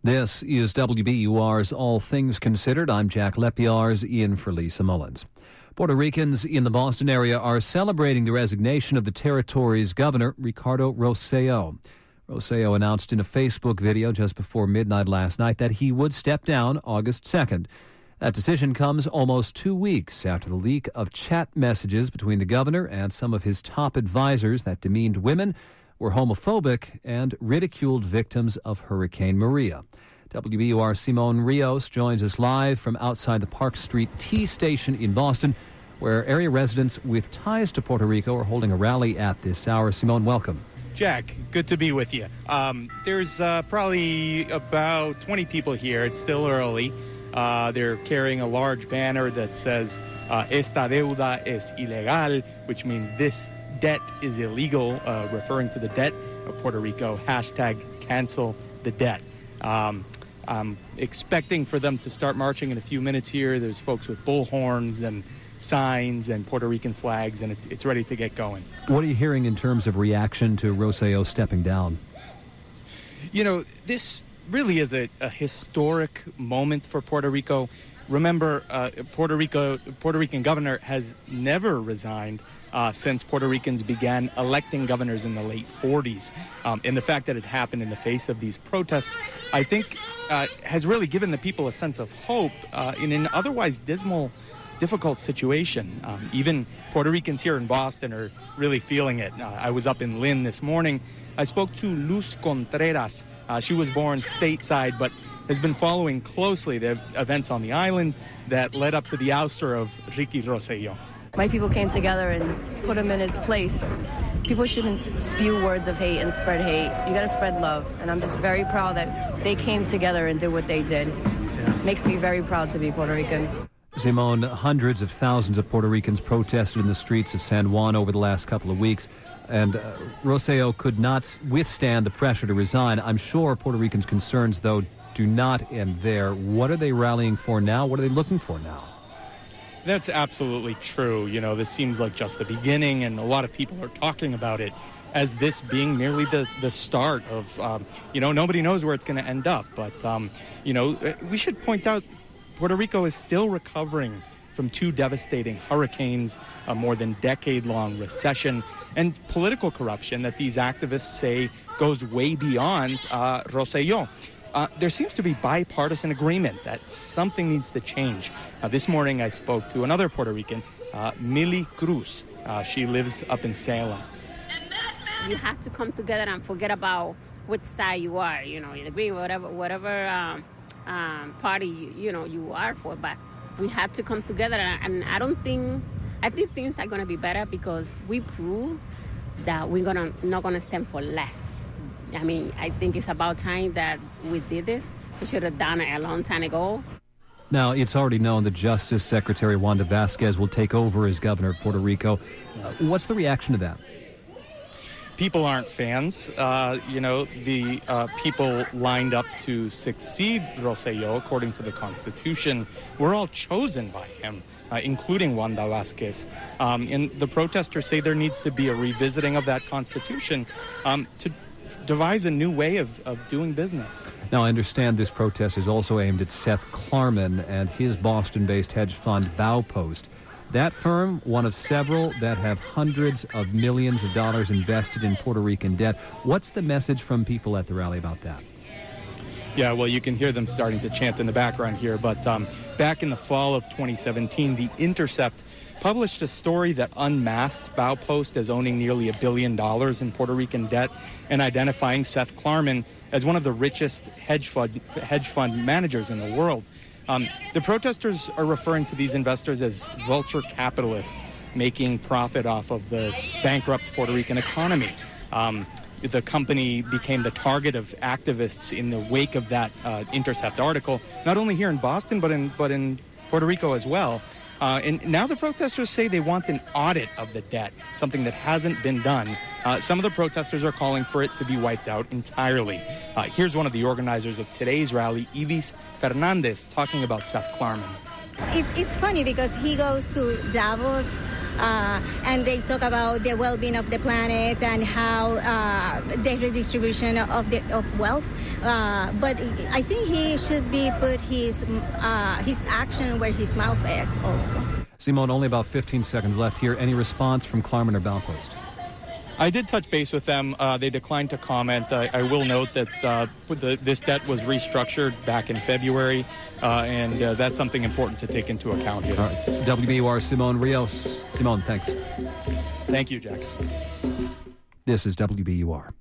This is WBUR's All Things Considered. I'm Jack Lepiarz, in for Lisa Mullins. Puerto Ricans in the Boston area are celebrating the resignation of the territory's governor, Ricardo Rosselló. Rosselló announced in a Facebook video just before midnight last night that he would step down August 2nd. That decision comes almost 2 weeks after the leak of chat messages between the governor and some of his top advisors that demeaned women, were homophobic, and ridiculed victims of Hurricane Maria. WBUR Simon Rios joins us live from outside the Park Street T station in Boston, where area residents with ties to Puerto Rico are holding a rally at this hour. Simon, welcome. Jack, good to be with you. There's probably about 20 people here. It's still early. They're carrying a large banner that says, Esta deuda es ilegal, which means this debt is illegal, referring to the debt of Puerto Rico. Hashtag cancel the debt. I'm expecting for them to start marching in a few minutes here. There's folks with bullhorns and signs and Puerto Rican flags, and it's ready to get going. What are you hearing in terms of reaction to Rosselló stepping down? You know, this really is a historic moment for Puerto Rico. Remember, Puerto Rican governor has never resigned since Puerto Ricans began electing governors in the late 40s. And the fact that it happened in the face of these protests, I think, has really given the people a sense of hope in an otherwise dismal, difficult situation. Even Puerto Ricans here in Boston are really feeling it. I was up in Lynn this morning. I spoke to Luz Contreras. She was born stateside, but has been following closely the events on the island that led up to the ouster of Ricky Rosselló. My people came together and put him in his place. People shouldn't spew words of hate and spread hate. You got to spread love. And I'm just very proud that they came together and did what they did. Makes me very proud to be Puerto Rican. Simone, hundreds of thousands of Puerto Ricans protested in the streets of San Juan over the last couple of weeks. And Rosselló could not withstand the pressure to resign. I'm sure Puerto Ricans' concerns, though, do not end there. What are they rallying for now? What are they looking for now? That's absolutely true. You know, this seems like just the beginning, and a lot of people are talking about it as this being merely the start of, nobody knows where it's going to end up. But, we should point out Puerto Rico is still recovering from two devastating hurricanes, a more than decade-long recession, and political corruption that these activists say goes way beyond Rosselló. There seems to be bipartisan agreement that something needs to change. This morning I spoke to another Puerto Rican, Millie Cruz. She lives up in Salem. You have to come together and forget about which side you are. You know, you agree with whatever party you are for, but we have to come together. And I think things are going to be better because we prove that we're not going to stand for less. I mean, I think it's about time that we did this. We should have done it a long time ago. Now, it's already known that Justice Secretary Wanda Vazquez will take over as governor of Puerto Rico. What's the reaction to that? People aren't fans. The people lined up to succeed Rosselló, according to the Constitution, were all chosen by him, including Wanda Vazquez. And the protesters say there needs to be a revisiting of that Constitution to devise a new way of doing business. Now, I understand this protest is also aimed at Seth Klarman and his Boston-based hedge fund Baupost. That firm, one of several that have hundreds of millions of dollars invested in Puerto Rican debt. What's the message from people at the rally about that? Yeah, well, you can hear them starting to chant in the background here. But back in the fall of 2017, The Intercept published a story that unmasked Baupost as owning nearly $1 billion in Puerto Rican debt and identifying Seth Klarman as one of the richest hedge fund managers in the world. The protesters are referring to these investors as vulture capitalists making profit off of the bankrupt Puerto Rican economy. The company became the target of activists in the wake of that Intercept article, not only here in Boston, but in Puerto Rico as well. And now the protesters say they want an audit of the debt, something that hasn't been done. Some of the protesters are calling for it to be wiped out entirely. Here's one of the organizers of today's rally, Ivis Fernandez, talking about Seth Klarman. It's funny because he goes to Davos and they talk about the well-being of the planet and how the redistribution of wealth. But I think he should be put his action where his mouth is also. Simone, only about 15 seconds left here. Any response from Klarman or Baupost? I did touch base with them. They declined to comment. I will note that this debt was restructured back in February, and that's something important to take into account here. All right. WBUR Simone Rios. Simone, thanks. Thank you, Jack. This is WBUR.